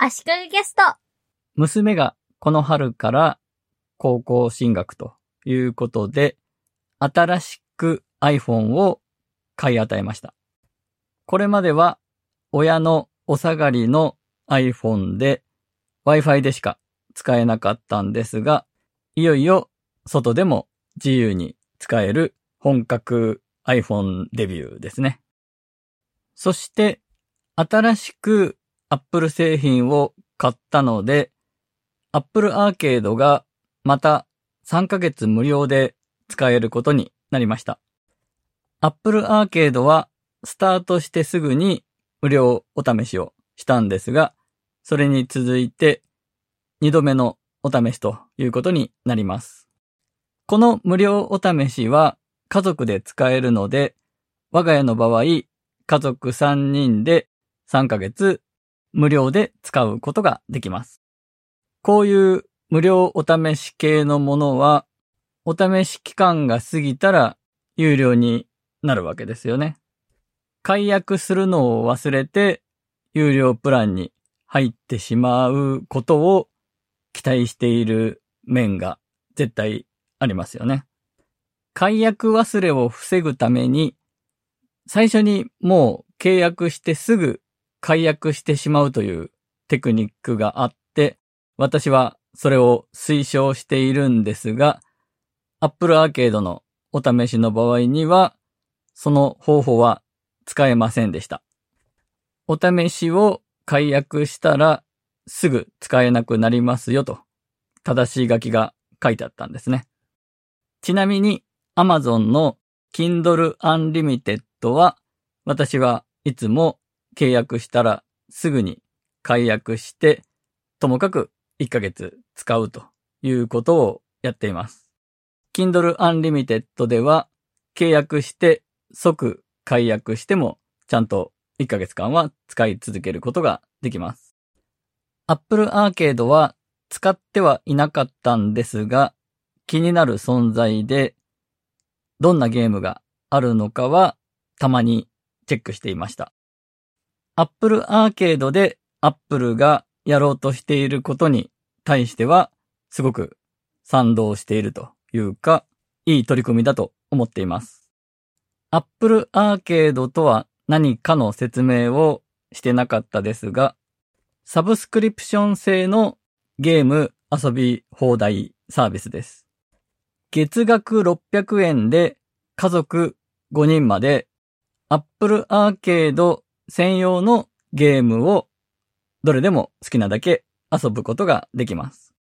足利ゲスト。 娘がこの春から高校進学ということで、新しく iPhone を買い与えました。これまでは親のお下がりの iPhone で Wi-Fi でしか使えなかったんですが、いよいよ外でも自由に使える本格 iPhone デビューですね。そして新しく Apple 製品を買ったので、Apple Arcade がまた3ヶ月無料で使えることになりました。Apple Arcade はスタートしてすぐに無料お試しをしたんですが、それに続いて2度目のお試しということになります。この無料お試しは家族で使えるので、我が家の場合、家族3人で3ヶ月無料で使うことができます。こういう無料お試し系のものは、お試し期間が過ぎたら有料になるわけですよね。解約するのを忘れて有料プランに入ってしまうことを期待している面が絶対ありますよね。解約忘れを防ぐために、最初にもう契約してすぐ解約してしまうというテクニックがあって、私はそれを推奨しているんですが、Apple Arcade のお試しの場合には、その方法は使えませんでした。お試しを解約したらすぐ使えなくなりますよと、正しい書きが書いてあったんですね。ちなみに Amazon の Kindle Unlimited は、私はいつも契約したらすぐに解約して、ともかく1ヶ月使うということをやっています。Kindle Unlimited では契約して即解約してもちゃんと1ヶ月間は使い続けることができます。Apple Arcade は使ってはいなかったんですが、気になる存在でどんなゲームがあるのかはたまにチェックしていました。Apple Arcade で Apple がやろうとしていることに対してはすごく賛同しているというか、いい取り組みだと思っています。Apple Arcade とは何かの説明をしてなかったですが、サブスクリプション制のゲーム遊び放題サービスです。月額600円で家族5人まで Apple Arcade 専用のゲームをどれでも好きなだけ遊ぶことができます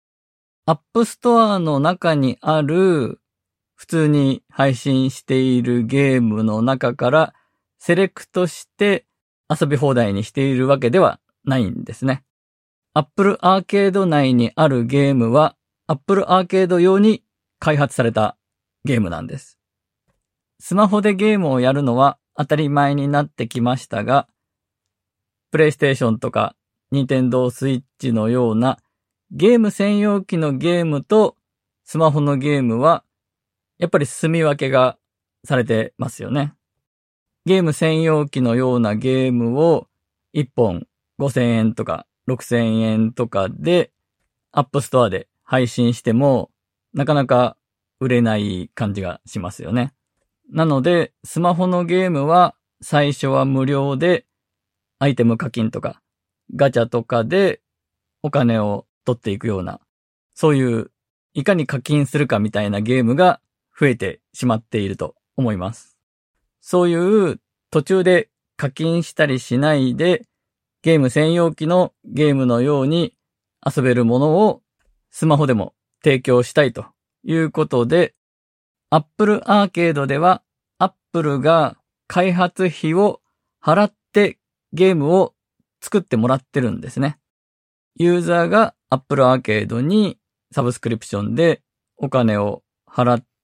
。App Store の中にある普通に配信しているゲームの中からセレクトして遊び放題にしているわけではないんですね。Apple Arcade 内にあるゲームは Apple Arcade 用に開発されたゲームなんです。スマホでゲームをやるのは当たり前になってきましたが、PlayStation とか Nintendo Switch のようなゲーム専用機のゲームとスマホのゲームはやっぱり住み分けがされてますよね。ゲーム専用機のようなゲームを1本5000円とか6000円とかで App Store で配信してもなかなか売れない感じがしますよね。なのでスマホのゲームは最初は無料でアイテム課金とかガチャとかでお金を取っていくような、そういういかに課金するかみたいなゲームが増えてしまっていると思います。そういう途中で課金したりしないでゲーム専用機のゲームのように遊べるものをスマホでも提供したいということで、Apple Arcade では Apple が開発費を払ってゲームを作ってもらってるんですね。ユーザーが Apple Arcade にサブスクリプションでお金を払って、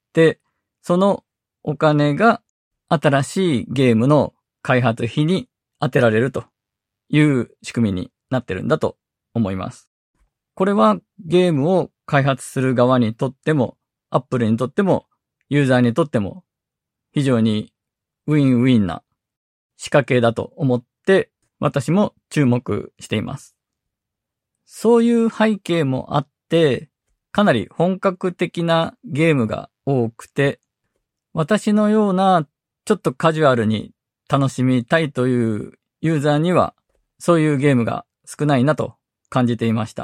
そのお金が新しいゲームの開発費に当てられるという仕組みになってるんだと思います。これはゲームを開発する側にとっても、Apple にとっても、ユーザーにとっても非常にウィンウィンな仕掛けだと思って私も注目しています。 そういう背景もあって、かなり本格的なゲームが多くて、私のようなちょっとカジュアルに楽しみたいというユーザーには、そういうゲームが少ないなと感じていました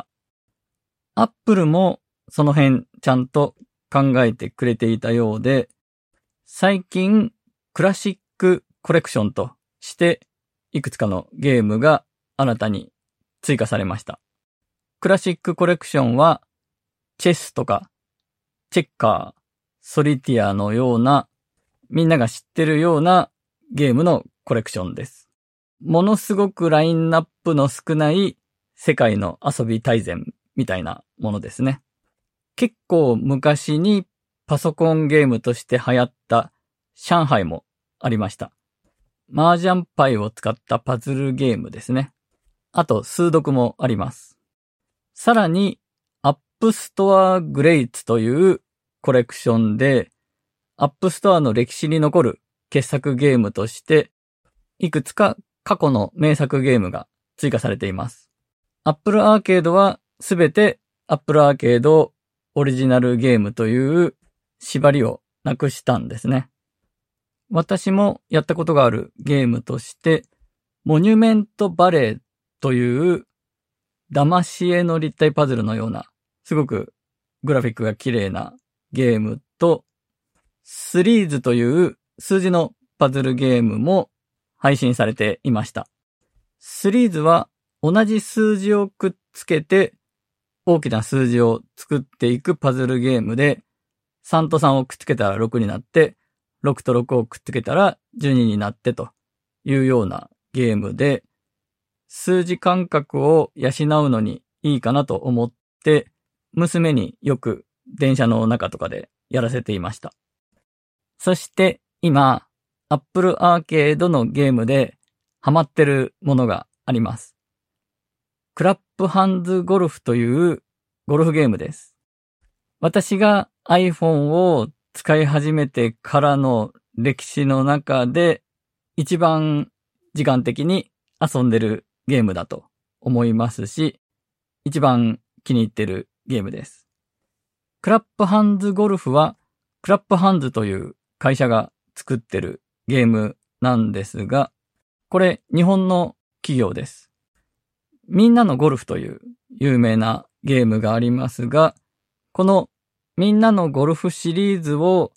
。Apple もその辺ちゃんと考えてくれていたようで、最近クラシックコレクションとしていくつかのゲームが新たに追加されました。クラシックコレクションはチェスとかチェッカー、ソリティアのようなみんなが知ってるようなゲームのコレクションです。ものすごくラインナップの少ない世界の遊び大全みたいなものですね。結構昔にパソコンゲームとして流行った上海もありました。麻雀牌を使ったパズルゲームですね。あと数読もあります。さらにアップストアグレイツというコレクションでアップストアの歴史に残る傑作ゲームとしていくつか過去の名作ゲームが追加されています。Apple Arcade はすべて Apple Arcade オリジナルゲームという縛りをなくしたんですね。私もやったことがあるゲームとしてモニュメントバレーという騙し絵の立体パズルのようなすごくグラフィックが綺麗なゲームとスリーズという数字のパズルゲームも配信されていました。スリーズは同じ数字をくっつけて大きな数字を作っていくパズルゲームで3と3をくっつけたら6になって6と6をくっつけたら12になってというようなゲームで数字感覚を養うのにいいかなと思って娘によく電車の中とかでやらせていました。そして今Apple Arcade のゲームでハマってるものがあります。クラップハンズゴルフというゴルフゲームです。私が iPhone を使い始めてからの歴史の中で一番時間的に遊んでるゲームだと思いますし、一番気に入ってるゲームです。クラップハンズゴルフはクラップハンズという会社が作ってるゲームなんですが、これ日本の企業です。みんなのゴルフという有名なゲームがありますが、このみんなのゴルフシリーズを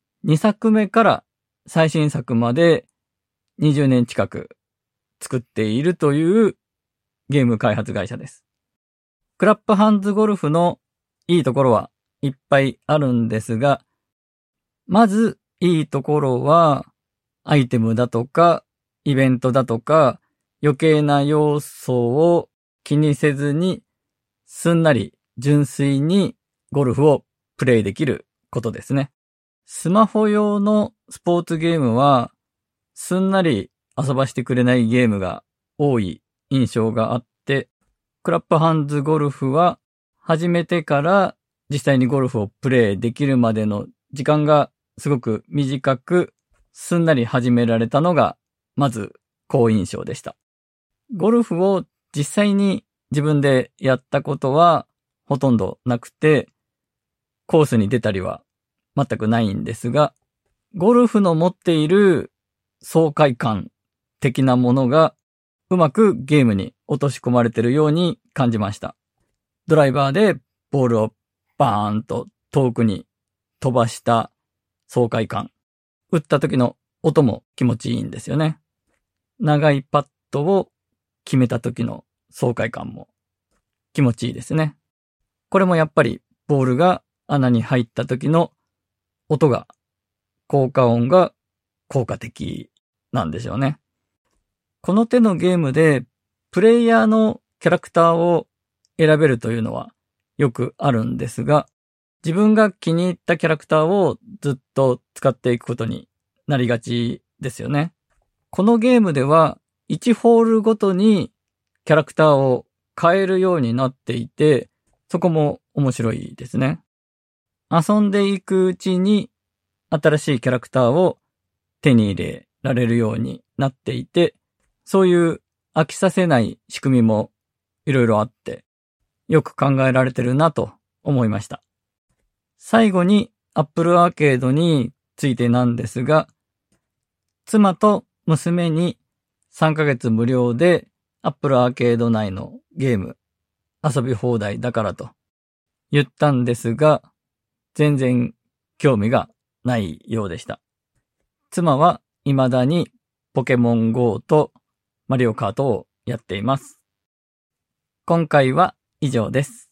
2作目から最新作まで20年近く作っているというゲーム開発会社です。クラップハンズゴルフのいいところはいっぱいあるんですが、まずいいところはアイテムだとかイベントだとか余計な要素を気にせずにすんなり純粋にゴルフをプレイできることですね。スマホ用のスポーツゲームはすんなり遊ばしてくれないゲームが多い印象があって、クラップハンズゴルフは始めてから実際にゴルフをプレイできるまでの時間がすごく短くすんなり始められたのがまず好印象でした。ゴルフを実際に自分でやったことはほとんどなくて、コースに出たりは全くないんですが、ゴルフの持っている爽快感的なものがうまくゲームに落とし込まれているように感じました。ドライバーでボールをバーンと遠くに飛ばした爽快感。打った時の音も気持ちいいんですよね。長いパットを決めた時の爽快感も気持ちいいですね。これもやっぱりボールが穴に入った時の音が、効果音が効果的なんでしょうね。この手のゲームでプレイヤーのキャラクターを選べるというのはよくあるんですが、自分が気に入ったキャラクターをずっと使っていくことになりがちですよね。このゲームでは1ホールごとにキャラクターを変えるようになっていて、そこも面白いですね。遊んでいくうちに新しいキャラクターを手に入れられるようになっていて、そういう飽きさせない仕組みもいろいろあって、 よく考えられてるなと思いました。最後に Apple Arcade についてなんですが、妻と娘に3ヶ月無料で Apple Arcade 内のゲーム遊び放題だからと言ったんですが、全然興味がないようでした。妻は未だにポケモン GO とマリオカートをやっています。今回は以上です。